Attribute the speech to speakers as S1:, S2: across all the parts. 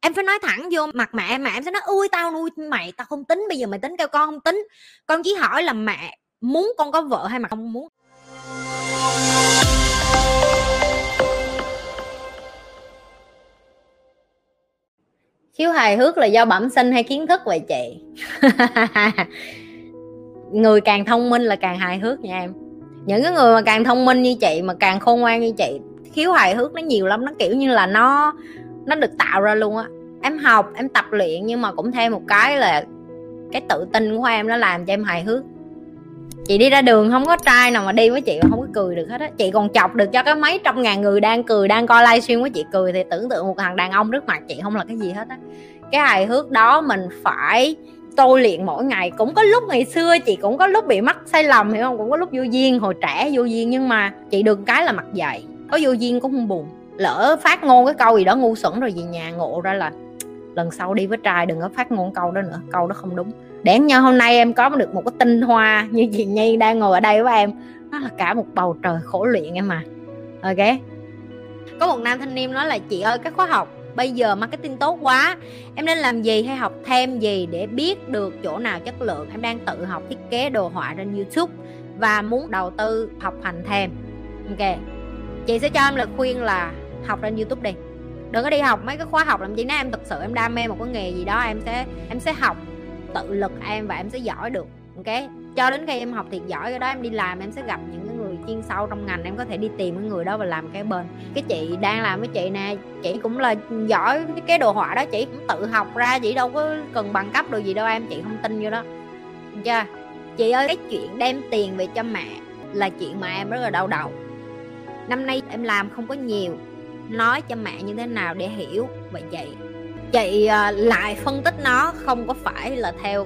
S1: Em phải nói thẳng vô mặt mẹ, mẹ em sẽ nói ui tao nuôi mày, tao không tính, bây giờ mày tính kêu con không tính. Con chỉ hỏi là mẹ muốn con có vợ hay mà không muốn. Khiếu hài hước là do bẩm sinh hay kiến thức vậy chị? Người càng thông minh là càng hài hước nha em. Những cái người mà càng thông minh như chị, mà càng khôn ngoan như chị, khiếu hài hước nó nhiều lắm. Nó kiểu như là nó được tạo ra luôn á. Em học, em tập luyện, nhưng mà cũng thêm một cái là cái tự tin của em nó làm cho em hài hước. Chị đi ra đường không có trai nào mà đi với chị mà không có cười được hết á. Chị còn chọc được cho cái mấy trăm ngàn người đang cười, đang coi livestream của chị cười, thì tưởng tượng một thằng đàn ông trước mặt chị không là cái gì hết á. Cái hài hước đó mình phải tôi luyện mỗi ngày. Cũng có lúc ngày xưa chị cũng có lúc bị mắc sai lầm, hiểu không? Cũng có lúc vô duyên, hồi trẻ vô duyên, nhưng mà chị được cái là mặt dày, có vô duyên cũng không buồn. Lỡ phát ngôn cái câu gì đó ngu xuẩn rồi về nhà ngộ ra là lần sau đi với trai đừng có phát ngôn câu đó nữa, câu đó không đúng. Đáng nhau hôm nay em có được một cái tinh hoa như chị Nhi đang ngồi ở đây với em, nó là cả một bầu trời khổ luyện em mà. Ok. Có một nam thanh niên nói là chị ơi, cái khóa học bây giờ marketing tốt quá, em nên làm gì hay học thêm gì để biết được chỗ nào chất lượng? Em đang tự học thiết kế đồ họa trên YouTube và muốn đầu tư học hành thêm. Ok, chị sẽ cho em lời khuyên là học trên YouTube đi. Đừng có đi học mấy cái khóa học làm gì. Nếu em thực sự em đam mê một cái nghề gì đó, em sẽ học tự lực em và em sẽ giỏi được. Ok, cho đến khi em học thiệt giỏi cái đó, em đi làm em sẽ gặp những cái người chuyên sâu trong ngành, em có thể đi tìm cái người đó và làm cái bên. Cái chị đang làm với chị nè, chị cũng là giỏi cái đồ họa đó, chị cũng tự học ra, chị đâu có cần bằng cấp đồ gì đâu em, chị không tin vô đó. Được chưa? Chị ơi, cái chuyện đem tiền về cho mẹ là chuyện mà em rất là đau đầu. Năm nay em làm không có nhiều, nói cho mẹ như thế nào để hiểu. Vậy chị lại phân tích nó không có phải là theo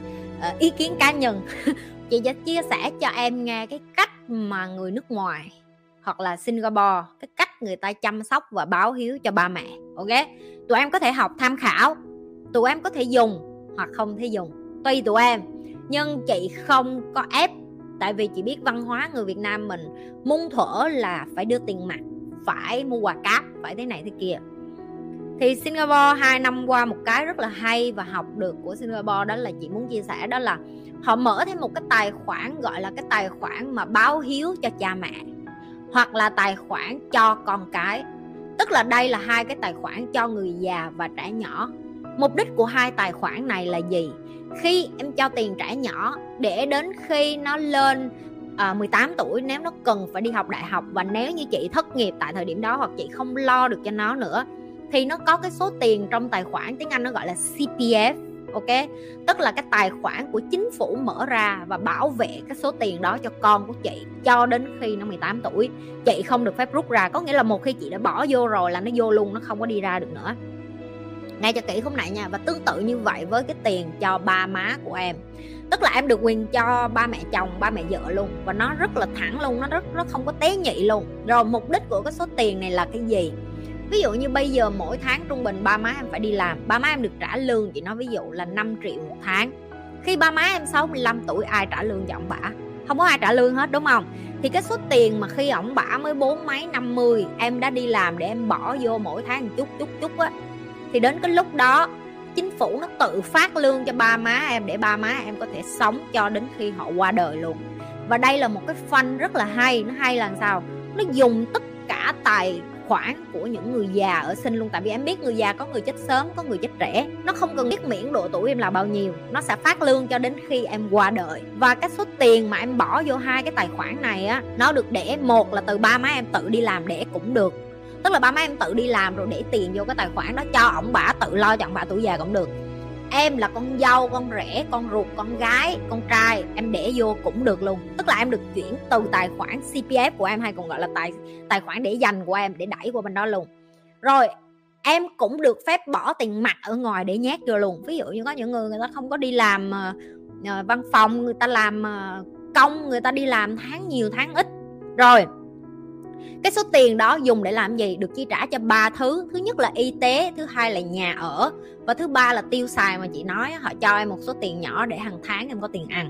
S1: ý kiến cá nhân. Chị sẽ chia sẻ cho em nghe cái cách mà người nước ngoài hoặc là Singapore, cái cách người ta chăm sóc và báo hiếu cho ba mẹ. Ok, tụi em có thể học tham khảo, tụi em có thể dùng hoặc không thể dùng, tùy tụi em. Nhưng chị không có ép, tại vì chị biết văn hóa người Việt Nam mình muôn thuở là phải đưa tiền mặt, phải mua quà cáp, phải thế này thế kia. Thì Singapore 2 năm qua một cái rất là hay và học được của Singapore, đó là chị muốn chia sẻ, đó là họ mở thêm một cái tài khoản gọi là cái tài khoản mà báo hiếu cho cha mẹ, hoặc là tài khoản cho con cái. Tức là đây là hai cái tài khoản cho người già và trẻ nhỏ. Mục đích của hai tài khoản này là gì? Khi em cho tiền trẻ nhỏ, để đến khi nó lên 18 tuổi, nếu nó cần phải đi học đại học, và nếu như chị thất nghiệp tại thời điểm đó hoặc chị không lo được cho nó nữa, thì nó có cái số tiền trong tài khoản, tiếng Anh nó gọi là CPF. Ok, tức là cái tài khoản của chính phủ mở ra và bảo vệ cái số tiền đó cho con của chị cho đến khi nó 18 tuổi. Chị không được phép rút ra, có nghĩa là một khi chị đã bỏ vô rồi là nó vô luôn, nó không có đi ra được nữa. Nghe cho kỹ khúc này nha. Và tương tự như vậy với cái tiền cho ba má của em, tức là em được quyền cho ba mẹ chồng, ba mẹ vợ luôn, và nó rất là thẳng luôn, nó không có tế nhị luôn. Rồi mục đích của cái số tiền này là cái gì? Ví dụ như bây giờ mỗi tháng trung bình ba má em phải đi làm, ba má em được trả lương, chị nói ví dụ là 5 triệu một tháng. Khi ba má em 65 tuổi, ai trả lương cho ông bả? Không có ai trả lương hết, đúng không? Thì cái số tiền mà khi ông bả mới 40 mấy 50, em đã đi làm để em bỏ vô mỗi tháng một chút á, thì đến cái lúc đó chính phủ nó tự phát lương cho ba má em, để ba má em có thể sống cho đến khi họ qua đời luôn. Và đây là một cái fund rất là hay. Nó hay là sao? Nó dùng tất cả tài khoản của những người già ở sinh luôn. Tại vì em biết người già có người chết sớm, có người chết trẻ, nó không cần biết miễn độ tuổi em là bao nhiêu, nó sẽ phát lương cho đến khi em qua đời. Và cái số tiền mà em bỏ vô hai cái tài khoản này á, nó được để, một là từ ba má em tự đi làm để cũng được, tức là ba má em tự đi làm rồi để tiền vô cái tài khoản đó cho ổng bả tự lo cho ổng bả tuổi già cũng được. Em là con dâu, con rể, con ruột, con gái, con trai, em để vô cũng được luôn. Tức là em được chuyển từ tài khoản CPF của em, hay còn gọi là tài khoản để dành của em, để đẩy qua bên đó luôn. Rồi em cũng được phép bỏ tiền mặt ở ngoài để nhét vô luôn. Ví dụ như có những người ta không có đi làm văn phòng, người ta làm công, người ta đi làm tháng nhiều tháng ít. Rồi cái số tiền đó dùng để làm gì? Được chi trả cho 3 thứ. Thứ nhất là y tế, thứ hai là nhà ở, và thứ ba là tiêu xài mà chị nói. Họ cho em một số tiền nhỏ để hàng tháng em có tiền ăn.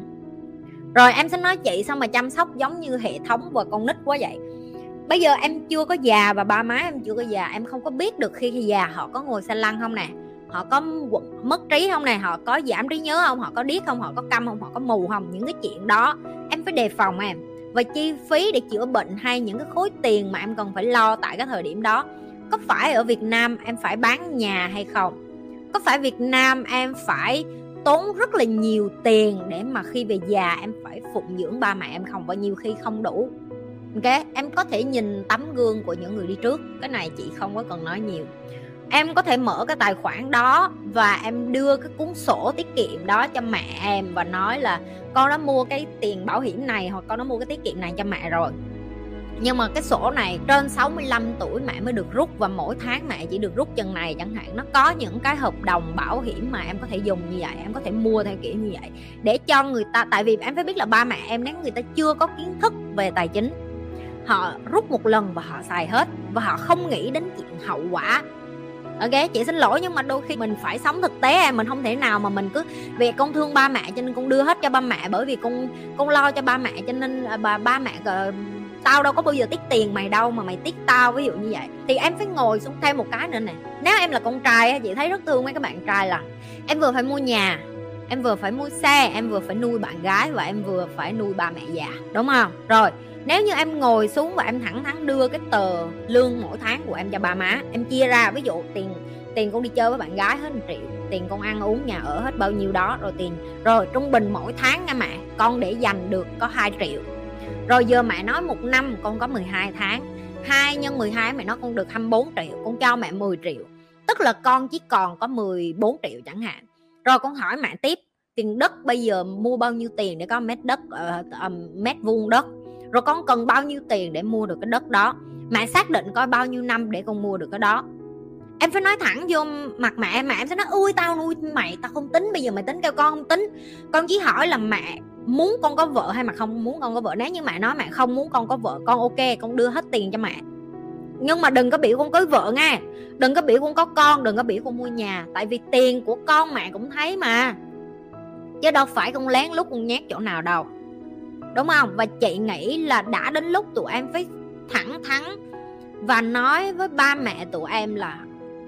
S1: Rồi em sẽ nói chị sao mà chăm sóc giống như hệ thống và con nít quá vậy? Bây giờ em chưa có già và ba má em chưa có già, em không có biết được khi già họ có ngồi xe lăn không nè, họ có mất trí không này, họ có giảm trí nhớ không, họ có điếc không, họ có câm không, họ có mù không. Những cái chuyện đó em phải đề phòng em. Và chi phí để chữa bệnh hay những cái khối tiền mà em cần phải lo tại cái thời điểm đó, có phải ở Việt Nam em phải bán nhà hay không? Có phải Việt Nam em phải tốn rất là nhiều tiền để mà khi về già em phải phụng dưỡng ba mẹ em không? Và nhiều khi không đủ. Ok, em có thể nhìn tấm gương của những người đi trước. Cái này chị không có cần nói nhiều. Em có thể mở cái tài khoản đó và em đưa cái cuốn sổ tiết kiệm đó cho mẹ em và nói là con đã mua cái tiền bảo hiểm này hoặc con đã mua cái tiết kiệm này cho mẹ rồi, nhưng mà cái sổ này trên 65 tuổi mẹ mới được rút, và mỗi tháng mẹ chỉ được rút chừng này chẳng hạn. Nó có những cái hợp đồng bảo hiểm mà em có thể dùng như vậy, em có thể mua theo kiểu như vậy để cho người ta. Tại vì em phải biết là ba mẹ em nếu người ta chưa có kiến thức về tài chính, họ rút một lần và họ xài hết và họ không nghĩ đến chuyện hậu quả. Ok, chị xin lỗi nhưng mà đôi khi mình phải sống thực tế em. Mình không thể nào mà mình cứ vì con thương ba mẹ cho nên con đưa hết cho ba mẹ, bởi vì con lo cho ba mẹ cho nên ba mẹ tao đâu có bao giờ tiết tiền mày đâu mà mày tiết tao, ví dụ như vậy. Thì em phải ngồi xuống thêm một cái nữa này. Nếu em là con trai, chị thấy rất thương mấy các bạn trai là em vừa phải mua nhà, em vừa phải mua xe, em vừa phải nuôi bạn gái và em vừa phải nuôi ba mẹ già, đúng không? Rồi nếu như em ngồi xuống và em thẳng thắn đưa cái tờ lương mỗi tháng của em cho ba má, em chia ra, ví dụ tiền con đi chơi với bạn gái hết 1 triệu, tiền con ăn uống nhà ở hết bao nhiêu đó, rồi trung bình mỗi tháng nha mẹ, con để dành được có 2 triệu. Rồi giờ mẹ nói 1 năm con có 12 tháng, 2 nhân 12 mẹ nói con được 24 triệu, con cho mẹ 10 triệu, tức là con chỉ còn có 14 triệu chẳng hạn. Rồi con hỏi mẹ tiếp, tiền đất bây giờ mua bao nhiêu tiền để có mét vuông đất, rồi con cần bao nhiêu tiền để mua được cái đất đó, mẹ xác định coi bao nhiêu năm để con mua được cái đó. Em phải nói thẳng vô mặt mẹ em sẽ nói ui tao nuôi mày, tao không tính, bây giờ mày tính kêu con không tính. Con chỉ hỏi là mẹ muốn con có vợ hay mà không muốn con có vợ. Nếu như mẹ nói mẹ không muốn con có vợ, con ok, con đưa hết tiền cho mẹ, nhưng mà đừng có biểu con cưới vợ nha, đừng có biểu con có con, đừng có biểu con mua nhà. Tại vì tiền của con mẹ cũng thấy mà, chứ đâu phải con lén lút con nhét chỗ nào đâu, đúng không? Và chị nghĩ là đã đến lúc tụi em phải thẳng thắn và nói với ba mẹ tụi em là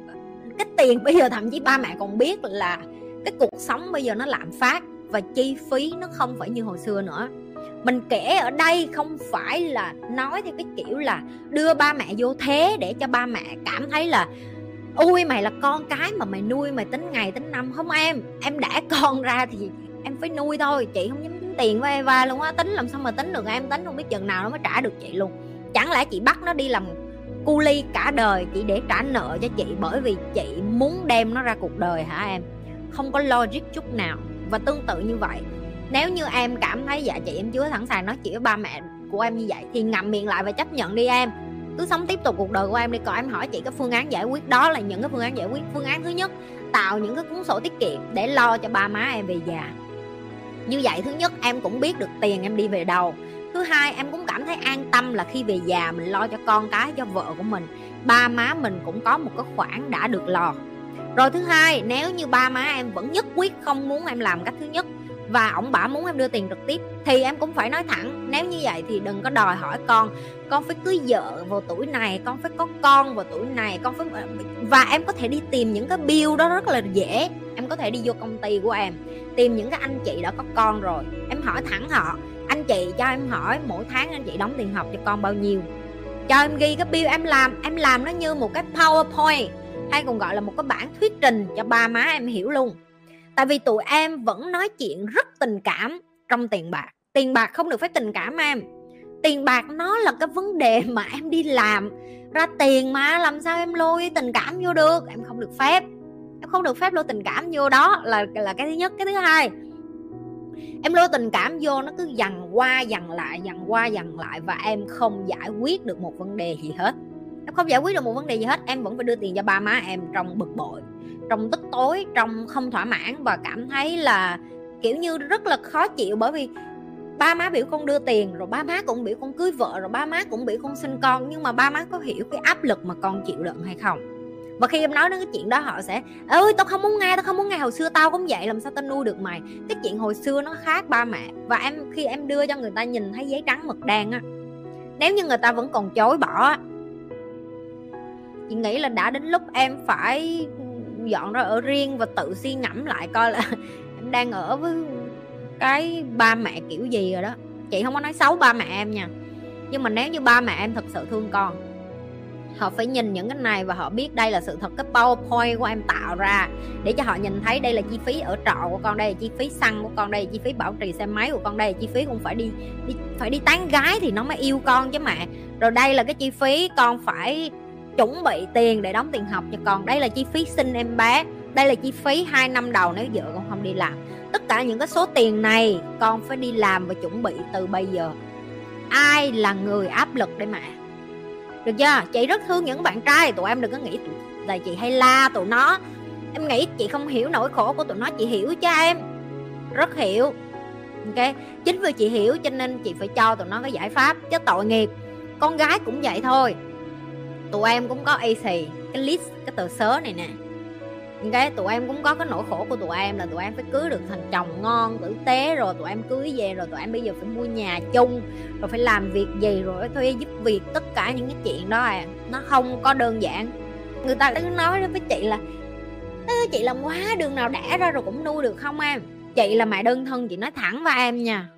S1: cái tiền bây giờ, thậm chí ba mẹ còn biết là cái cuộc sống bây giờ nó lạm phát và chi phí nó không phải như hồi xưa nữa. Mình kể ở đây không phải là nói theo cái kiểu là đưa ba mẹ vô thế để cho ba mẹ cảm thấy là ui mày là con cái mà mày nuôi, mày tính ngày tính năm. Không em đẻ con ra thì em phải nuôi thôi. Chị không dám tính tiền với Eva luôn á, tính làm sao mà tính được, em tính không biết chừng nào nó mới trả được chị luôn. Chẳng lẽ chị bắt nó đi làm cu ly cả đời chỉ để trả nợ cho chị bởi vì chị muốn đem nó ra cuộc đời hả em? Không có logic chút nào. Và tương tự như vậy, nếu như em cảm thấy dạ chị em chưa sẵn sàng nói chuyện với ba mẹ của em như vậy thì ngậm miệng lại và chấp nhận đi em. Cứ sống tiếp tục cuộc đời của em đi. Còn em hỏi chị cái phương án giải quyết, đó là những cái phương án giải quyết. Phương án thứ nhất, tạo những cái cuốn sổ tiết kiệm để lo cho ba má em về già. Như vậy thứ nhất em cũng biết được tiền em đi về đâu. Thứ hai em cũng cảm thấy an tâm là khi về già mình lo cho con cái, cho vợ của mình, ba má mình cũng có một cái khoản đã được lo. Rồi thứ hai, nếu như ba má em vẫn nhất quyết không muốn em làm cách thứ nhất và ổng bả muốn em đưa tiền trực tiếp thì em cũng phải nói thẳng. Nếu như vậy thì đừng có đòi hỏi con phải cưới vợ vào tuổi này, con phải có con vào tuổi này, con phải. Và em có thể đi tìm những cái bill đó rất là dễ. Em có thể đi vô công ty của em tìm những cái anh chị đã có con rồi, em hỏi thẳng họ, anh chị cho em hỏi mỗi tháng anh chị đóng tiền học cho con bao nhiêu, cho em ghi cái bill. Em làm nó như một cái PowerPoint hay còn gọi là một cái bản thuyết trình cho ba má em hiểu luôn. Tại vì tụi em vẫn nói chuyện rất tình cảm trong tiền bạc. Tiền bạc không được phép tình cảm em. Tiền bạc nó là cái vấn đề mà em đi làm ra tiền mà, làm sao em lôi tình cảm vô được. Em không được phép. Em không được phép lôi tình cảm vô, đó là cái thứ nhất. Cái thứ hai, em lôi tình cảm vô nó cứ dằn qua dằn lại và em không giải quyết được một vấn đề gì hết. Em không giải quyết được một vấn đề gì hết, em vẫn phải đưa tiền cho ba má em trong bực bội, trong tức tối, trong không thỏa mãn và cảm thấy là kiểu như rất là khó chịu. Bởi vì ba má biểu con đưa tiền, rồi ba má cũng biểu con cưới vợ, rồi ba má cũng biểu con sinh con, nhưng mà ba má có hiểu cái áp lực mà con chịu đựng hay không? Và khi em nói đến cái chuyện đó họ sẽ ơi tao không muốn nghe, hồi xưa tao cũng vậy, làm sao tao nuôi được mày. Cái chuyện hồi xưa nó khác ba mẹ. Và khi em đưa cho người ta nhìn thấy giấy trắng mực đen á, nếu như người ta vẫn còn chối bỏ, chị nghĩ là đã đến lúc em phải dọn ra ở riêng và tự suy ngẫm lại coi là em đang ở với cái ba mẹ kiểu gì rồi đó. Chị không có nói xấu ba mẹ em nha, nhưng mà nếu như ba mẹ em thật sự thương con, họ phải nhìn những cái này và họ biết đây là sự thật. Cái PowerPoint của em tạo ra để cho họ nhìn thấy đây là chi phí ở trọ của con, đây là chi phí xăng của con, đây là chi phí bảo trì xe máy của con, đây là chi phí cũng phải đi tán gái thì nó mới yêu con chứ mẹ. Rồi đây là cái chi phí con phải chuẩn bị tiền để đóng tiền học cho con, đây là chi phí sinh em bé, đây là chi phí 2 năm đầu nếu vợ con không đi làm. Tất cả những cái số tiền này con phải đi làm và chuẩn bị từ bây giờ. Ai là người áp lực đây mẹ? Được chưa? Chị rất thương những bạn trai. Tụi em đừng có nghĩ là chị hay la tụi nó. Em nghĩ chị không hiểu nỗi khổ của tụi nó. Chị hiểu cho em, rất hiểu. Ok, chính vì chị hiểu cho nên chị phải cho tụi nó cái giải pháp. Chứ tội nghiệp, con gái cũng vậy thôi. Tụi em cũng có AC, cái list, cái tờ sớ này nè. Okay, tụi em cũng có cái nỗi khổ của tụi em là tụi em phải cưới được thằng chồng ngon tử tế, rồi tụi em cưới về rồi tụi em bây giờ phải mua nhà chung, rồi phải làm việc gì, rồi phải thuê giúp việc. Tất cả những cái chuyện đó nó không có đơn giản. Người ta cứ nói với chị là chị làm quá, đường nào đẻ ra rồi cũng nuôi được không em. Chị là mẹ đơn thân, chị nói thẳng với em nha,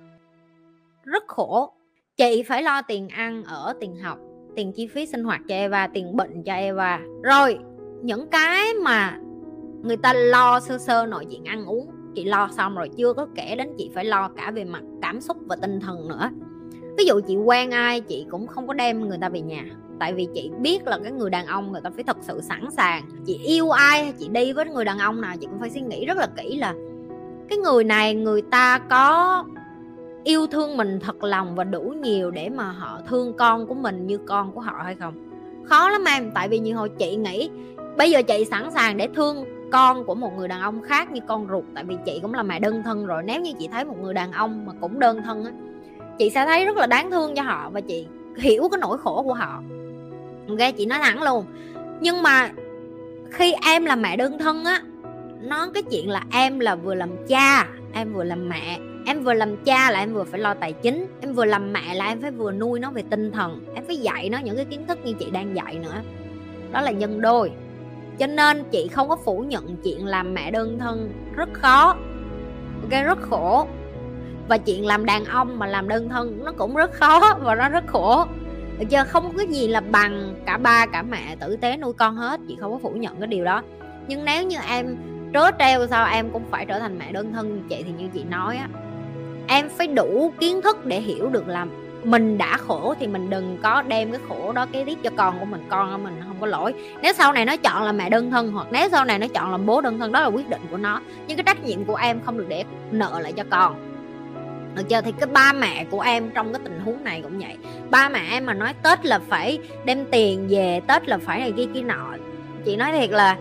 S1: rất khổ. Chị phải lo tiền ăn ở, tiền học, tiền chi phí sinh hoạt cho Eva, tiền bệnh cho Eva. Rồi những cái mà người ta lo sơ sơ nội chuyện ăn uống chị lo xong rồi, chưa có kể đến chị phải lo cả về mặt cảm xúc và tinh thần nữa. Ví dụ chị quen ai chị cũng không có đem người ta về nhà, tại vì chị biết là cái người đàn ông người ta phải thật sự sẵn sàng. Chị yêu ai hay chị đi với người đàn ông nào chị cũng phải suy nghĩ rất là kỹ là cái người này người ta có yêu thương mình thật lòng và đủ nhiều để mà họ thương con của mình như con của họ hay không. Khó lắm em, tại vì nhiều hồi chị nghĩ bây giờ chị sẵn sàng để thương con của một người đàn ông khác như con ruột, tại vì chị cũng là mẹ đơn thân rồi. Nếu như chị thấy một người đàn ông mà cũng đơn thân á, chị sẽ thấy rất là đáng thương cho họ và chị hiểu cái nỗi khổ của họ. Ok, chị nói thẳng luôn. Nhưng mà khi em là mẹ đơn thân á, nó cái chuyện là em là vừa làm cha, em vừa làm mẹ. Em vừa làm cha là em vừa phải lo tài chính, em vừa làm mẹ là em phải vừa nuôi nó về tinh thần, em phải dạy nó những cái kiến thức như chị đang dạy nữa. Đó là nhân đôi. Cho nên chị không có phủ nhận chuyện làm mẹ đơn thân rất khó, ok, rất khổ. Và chuyện làm đàn ông mà làm đơn thân nó cũng rất khó và nó rất khổ. Được chưa? Không có gì là bằng cả ba cả mẹ tử tế nuôi con hết. Chị không có phủ nhận cái điều đó. Nhưng nếu như em trớ trêu sao em cũng phải trở thành mẹ đơn thân như chị, thì như chị nói á, em phải đủ kiến thức để hiểu được là mình đã khổ thì mình đừng có đem cái khổ đó kế tiếp cho con của mình. Con của mình không có lỗi. Nếu sau này nó chọn là mẹ đơn thân, hoặc nếu sau này nó chọn làm bố đơn thân, đó là quyết định của nó. Nhưng cái trách nhiệm của em không được để nợ lại cho con. Được chưa? Thì cái ba mẹ của em trong cái tình huống này cũng vậy. Ba mẹ em mà nói Tết là phải đem tiền về, Tết là phải này kia nọ, chị nói thiệt là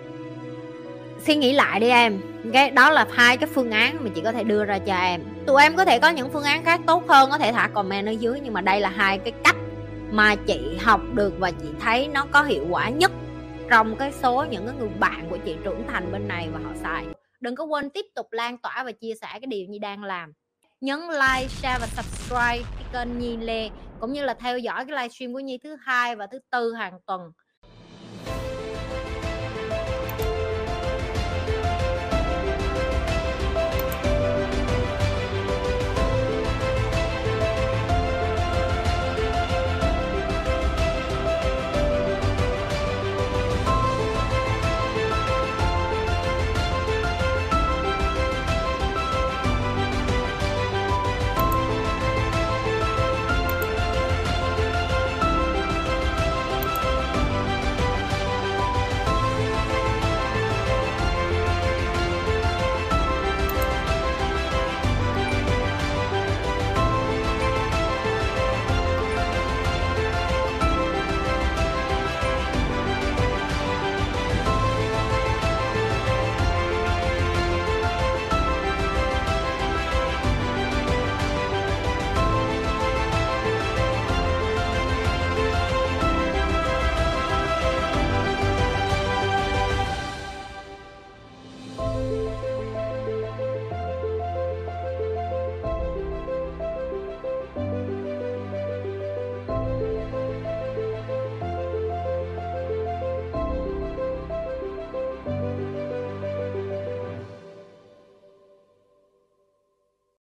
S1: suy nghĩ lại đi em. Okay? Đó là hai cái phương án mà chị có thể đưa ra cho em. Tụi em có thể có những phương án khác tốt hơn, có thể thả comment ở dưới, nhưng mà đây là hai cái cách mà chị học được và chị thấy nó có hiệu quả nhất trong cái số những cái người bạn của chị trưởng thành bên này và họ xài. Đừng có quên tiếp tục lan tỏa và chia sẻ cái điều Nhi đang làm. Nhấn like, share và subscribe cái kênh Nhi Lê, cũng như là theo dõi cái livestream của Nhi thứ 2 và thứ 4 hàng tuần.